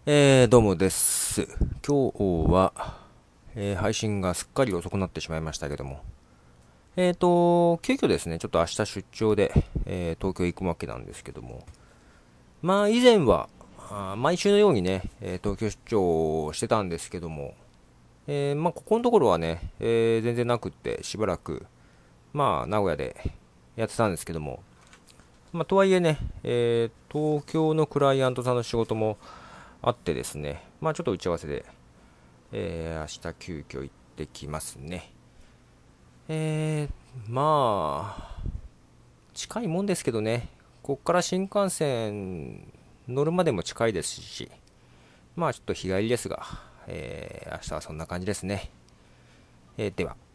どうもです。今日は、配信がすっかり遅くなってしまいましたけども、急遽ですね、ちょっと明日出張で、東京行くわけなんですけども、まあ以前は、毎週のようにね、東京出張をしてたんですけども、まあここのところはね、全然なくって、しばらく、まあ名古屋でやってたんですけども、まあとはいえね、東京のクライアントさんの仕事もあってですね、まあちょっと打ち合わせで、明日急遽行ってきますね。まあ、近いもんですけどね、こっから新幹線乗るまでも近いですし、まあちょっと日帰りですが、明日はそんな感じですね。では。